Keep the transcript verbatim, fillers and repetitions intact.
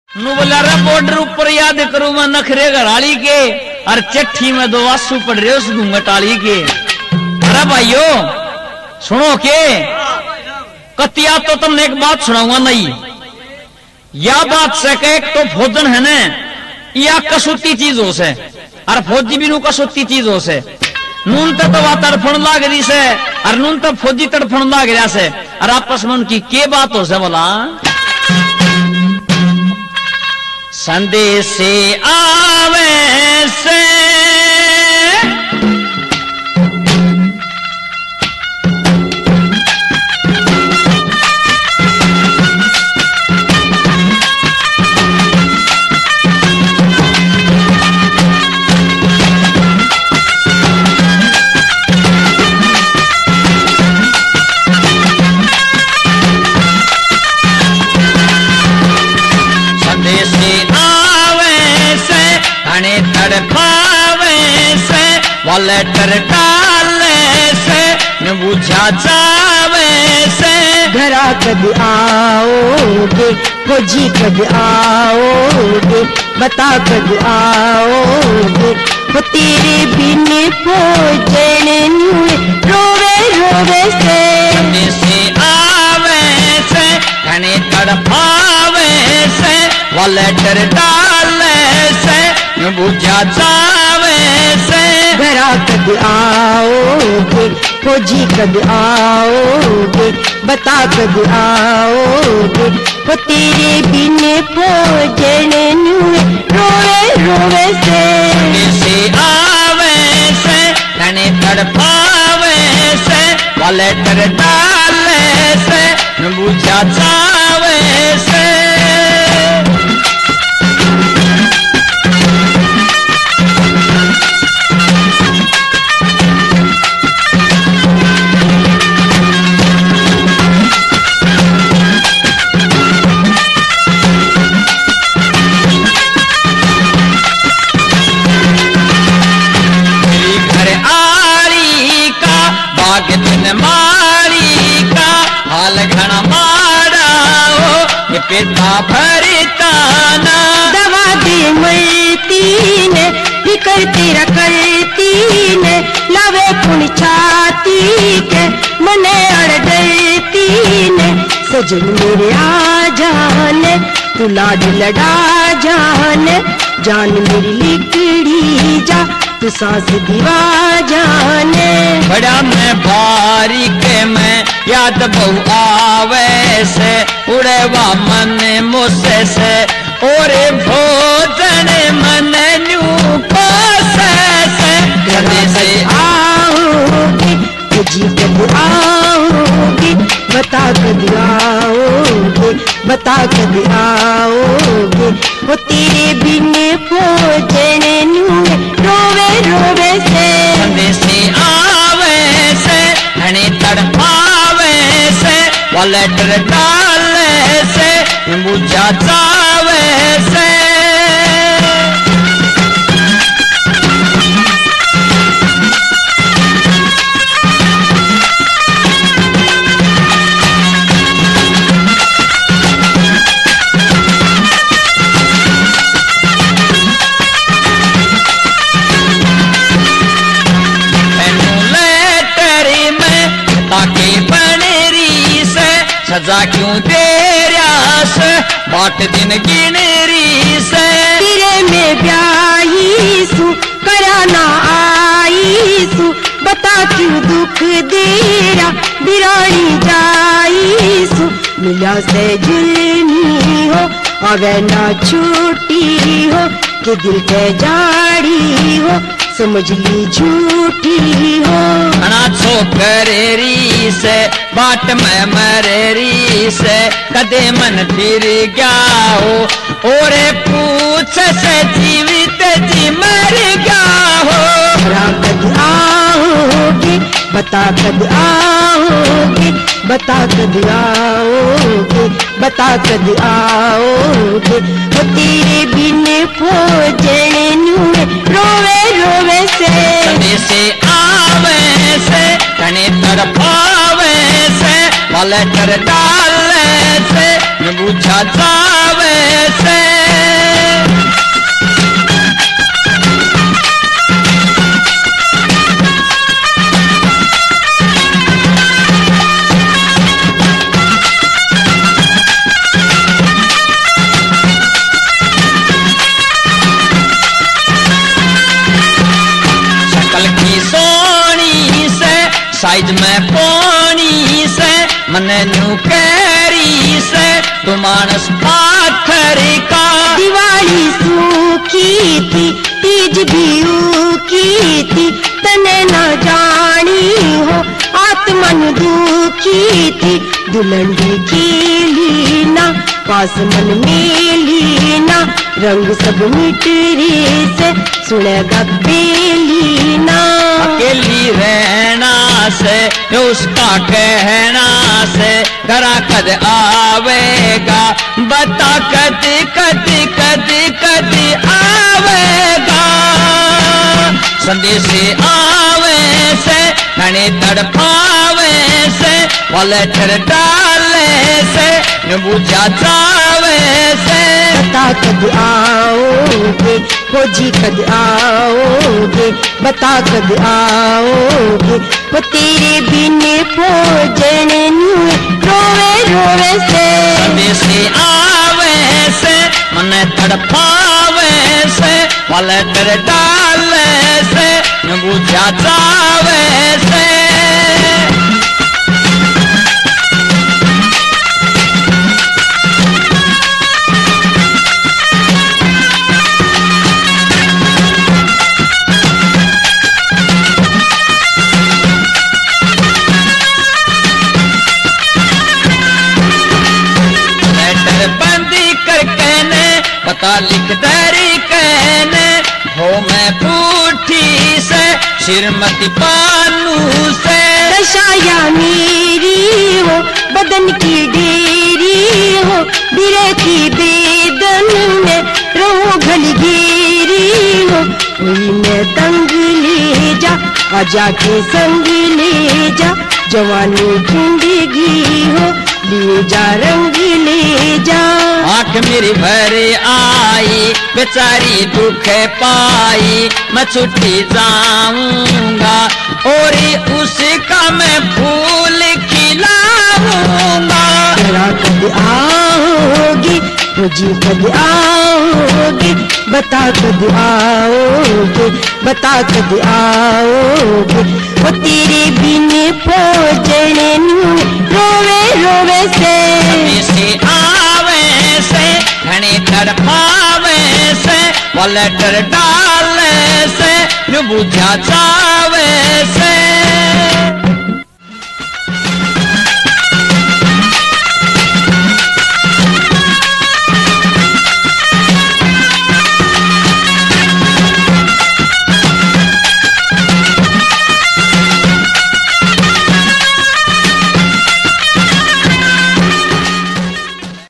नु बोला रे बॉर्डर ऊपर याद करूं मैं नखरे घराली के और चिट्ठी में दो आंसू पड़ रहे उस घूंघटाली के। अरे भाइयों सुनो के कतिया तो तुमने एक बात सुनाऊंगा नहीं, या बात से के एक तो भोजन है ना या कसूती चीज हो से और फौजी भी नू कसूती चीज हो से नून तो तो तड़फन लाग रही से और नून तो फौजी तड़फन लाग रहा से और आपस में उनकी के बात हो से बोला संदेश आवे से लेटर डाले से न बुझा जावे से घरा कब आओगे खोजी कब आओगे बता कब आओगे वो तेरे बिन भोजन रोवे रोवे से से आवे से घने तड़पावे से वो लेटर डाले से न बुझा जावे से घरा कब आओगे खोजी कब आओगे बता कब आओगे वो तेरे बिन भोजन रोवे रोवे से से आवे से घने तड़पावे से वो लेटर डाले से न बुझा जावे से। मारी का हाल घना मारा हो ये पिता भरताना दवा दे मरती ने फिकर तेरा करती ने लावे पुन छाती के मने अड़ डरती ने सजन मेरे आ जाने तू लाड लड़ा जाने जान मेरी लिकड़ी जा तू सांस दीवा जाने बड़ा मैं भारी के मैं याद बहु आवे से उड़े वा मन मुझसे से और भोजन मन न्यू पासे से कदे से आओगी तुझी कब आओगी बता कब आओगे बता कब आओगे वो तेरे बिन भोजन रोवे रोवे से से आवे से घने तड़पावे से वो लेटर डाले से बुझा जावे से। सजा क्यों दे रयास बाट दिन गिनरी से तेरे में ब्याही सु कराना आई सु बता क्यों दुख देरा बिरानी जाई सु मिला से जुल्मी हो अगर ना छूटी हो कि दिल के जाड़ी हो समझ ली झूठी हो ना छोकरेरी से बाट में मरेरी से कदे मन फिर गया हो और पूछ से जीवित जी मर गया हो। कब आओगे बता कब आओगे बता कब आओगे बता कब आओगे वो तेरे बिन भोजन रोवे रोवे से से आवे से घने तड़पावे से वो लेटर डाले से बुझा जावे से। मन न्यू कैरी से तू मानस पाथर का। दिवाली सूखी थी तीज भी ऊखी थी तने न जानी हो आत्मन दुखी थी। दुल्हन खिली ना पास मन मेली ना रंग सब मिटरी से सुनेगा बेली ना। अकेली रहना से उसका कहना से करा कद आवेगा बता कद कद कद कद आवेगा। संदेश आवे से घने तड़पावे से पलट डाले से बुझा जावे से। बता कद आओगे फौजी कद आओगे बता कद आओगे वो तेरे बिन भोजन रोवे रोवे से। संदेश आवे से मन तड़पावे से पलट डाले से बुझा जावे से। पता लिख दरी कहने हो मैं पूठी से श्रीमती पानू से। दशाया मेरी हो बदन की डेरी हो बिरे की बेदन में रो घली घेरी हो। कोई मैं तंग ले जा आजा के संग ले जा जवानी जिंदगी हो ले जा रंग ले जा। आंख मेरी भर आई बेचारी दुख पाई मैं छुट्टी जाऊंगा और उसका मैं फूल खिलाऊंगा। तेरा कब आओगी मुझे कब आओगी बता कब आओगे बता कब आओगे वो तेरे बिन भोजन रोवे रोवे से। से आवे से घने तड़पावे से पलट डाले से बुझा जावे से।